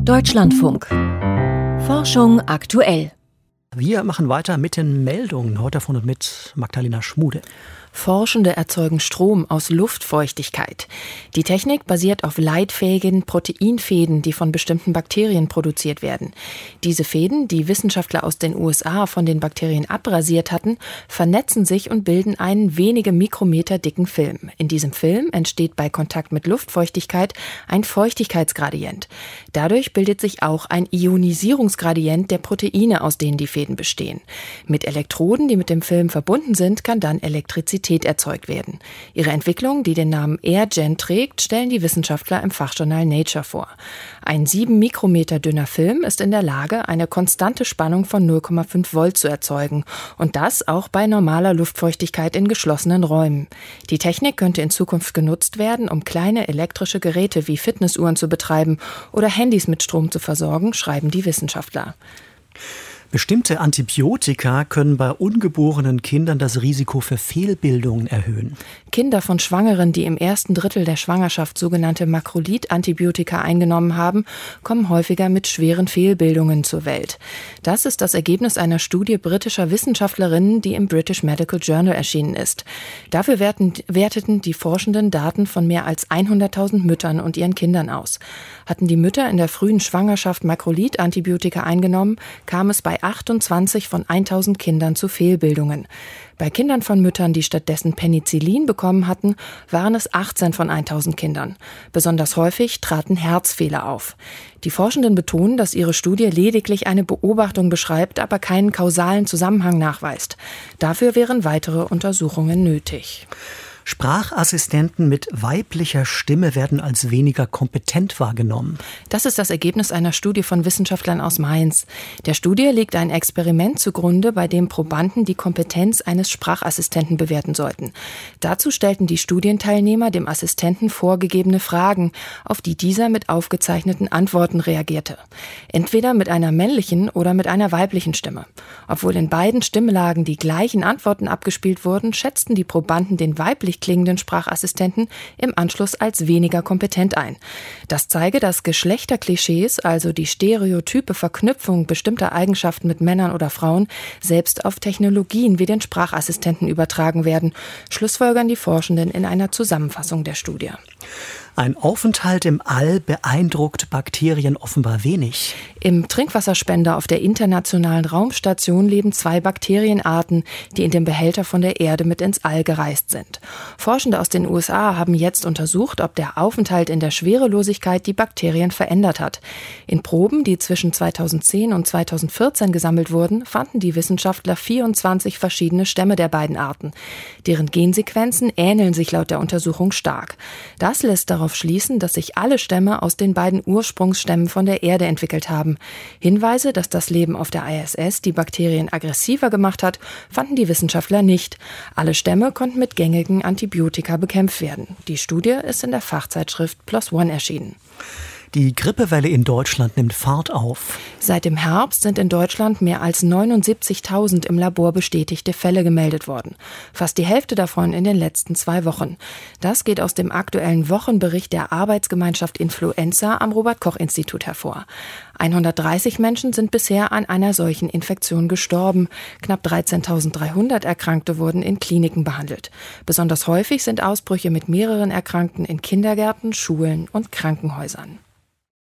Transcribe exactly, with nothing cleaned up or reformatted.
Deutschlandfunk. Forschung aktuell. Wir machen weiter mit den Meldungen. Heute von und mit Magdalena Schmude. Forschende erzeugen Strom aus Luftfeuchtigkeit. Die Technik basiert auf leitfähigen Proteinfäden, die von bestimmten Bakterien produziert werden. Diese Fäden, die Wissenschaftler aus den U S A von den Bakterien abrasiert hatten, vernetzen sich und bilden einen wenige Mikrometer dicken Film. In diesem Film entsteht bei Kontakt mit Luftfeuchtigkeit ein Feuchtigkeitsgradient. Dadurch bildet sich auch ein Ionisierungsgradient der Proteine, aus denen die Fäden bestehen. Mit Elektroden, die mit dem Film verbunden sind, kann dann Elektrizität erzeugt werden. Ihre Entwicklung, die den Namen AirGen trägt, stellen die Wissenschaftler im Fachjournal Nature vor. Ein sieben Mikrometer dünner Film ist in der Lage, eine konstante Spannung von null Komma fünf Volt zu erzeugen. Und das auch bei normaler Luftfeuchtigkeit in geschlossenen Räumen. Die Technik könnte in Zukunft genutzt werden, um kleine elektrische Geräte wie Fitnessuhren zu betreiben oder Handys mit Strom zu versorgen, schreiben die Wissenschaftler. Bestimmte Antibiotika können bei ungeborenen Kindern das Risiko für Fehlbildungen erhöhen. Kinder von Schwangeren, die im ersten Drittel der Schwangerschaft sogenannte Makrolid-Antibiotika eingenommen haben, kommen häufiger mit schweren Fehlbildungen zur Welt. Das ist das Ergebnis einer Studie britischer Wissenschaftlerinnen, die im British Medical Journal erschienen ist. Dafür werten, werteten die Forschenden Daten von mehr als hunderttausend Müttern und ihren Kindern aus. Hatten die Mütter in der frühen Schwangerschaft Makrolid-Antibiotika eingenommen, kam es bei achtundzwanzig von tausend Kindern zu Fehlbildungen. Bei Kindern von Müttern, die stattdessen Penicillin bekommen hatten, waren es achtzehn von tausend Kindern. Besonders häufig traten Herzfehler auf. Die Forschenden betonen, dass ihre Studie lediglich eine Beobachtung beschreibt, aber keinen kausalen Zusammenhang nachweist. Dafür wären weitere Untersuchungen nötig. Sprachassistenten mit weiblicher Stimme werden als weniger kompetent wahrgenommen. Das ist das Ergebnis einer Studie von Wissenschaftlern aus Mainz. Der Studie liegt ein Experiment zugrunde, bei dem Probanden die Kompetenz eines Sprachassistenten bewerten sollten. Dazu stellten die Studienteilnehmer dem Assistenten vorgegebene Fragen, auf die dieser mit aufgezeichneten Antworten reagierte. Entweder mit einer männlichen oder mit einer weiblichen Stimme. Obwohl in beiden Stimmlagen die gleichen Antworten abgespielt wurden, schätzten die Probanden den weiblichen klingenden Sprachassistenten im Anschluss als weniger kompetent ein. Das zeige, dass Geschlechterklischees, also die stereotype Verknüpfung bestimmter Eigenschaften mit Männern oder Frauen, selbst auf Technologien wie den Sprachassistenten übertragen werden, schlussfolgern die Forschenden in einer Zusammenfassung der Studie. Ein Aufenthalt im All beeindruckt Bakterien offenbar wenig. Im Trinkwasserspender auf der Internationalen Raumstation leben zwei Bakterienarten, die in dem Behälter von der Erde mit ins All gereist sind. Forschende aus den U S A haben jetzt untersucht, ob der Aufenthalt in der Schwerelosigkeit die Bakterien verändert hat. In Proben, die zwischen zweitausendzehn und zweitausendvierzehn gesammelt wurden, fanden die Wissenschaftler vierundzwanzig verschiedene Stämme der beiden Arten. Deren Gensequenzen ähneln sich laut der Untersuchung stark. Das lässt darauf schließen, dass sich alle Stämme aus den beiden Ursprungsstämmen von der Erde entwickelt haben. Hinweise, dass das Leben auf der I S S die Bakterien aggressiver gemacht hat, fanden die Wissenschaftler nicht. Alle Stämme konnten mit gängigen Antibiotika bekämpft werden. Die Studie ist in der Fachzeitschrift PLOS ONE erschienen. Die Grippewelle in Deutschland nimmt Fahrt auf. Seit dem Herbst sind in Deutschland mehr als neunundsiebzigtausend im Labor bestätigte Fälle gemeldet worden. Fast die Hälfte davon in den letzten zwei Wochen. Das geht aus dem aktuellen Wochenbericht der Arbeitsgemeinschaft Influenza am Robert-Koch-Institut hervor. hundertdreißig Menschen sind bisher an einer solchen Infektion gestorben. Knapp dreizehntausenddreihundert Erkrankte wurden in Kliniken behandelt. Besonders häufig sind Ausbrüche mit mehreren Erkrankten in Kindergärten, Schulen und Krankenhäusern.